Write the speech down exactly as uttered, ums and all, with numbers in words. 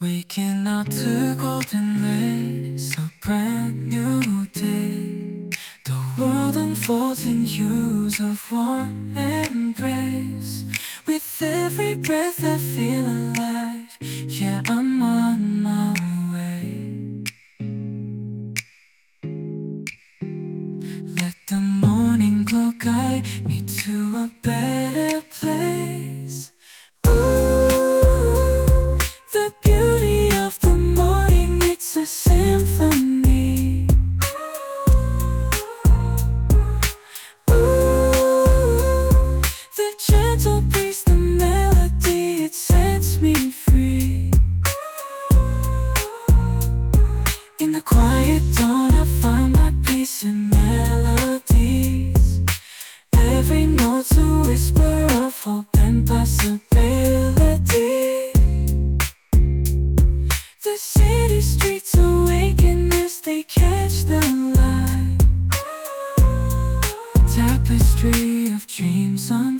Waking up to golden rays, a brand new day. The world unfolds in hues of warmth and grace. With every breath I feel alive, yeah, I'm on my way. Let the morning glow guide me to a better place. Ooh, the beauty of the morning, it's a symphony. Ooh, the gentle breeze, the melody, it sets me free. In the quiet dawn I find my peace in melodies. Every note's a whisper of hope and possibility. The city streets awaken as they catch the light. Tapestry of dreams on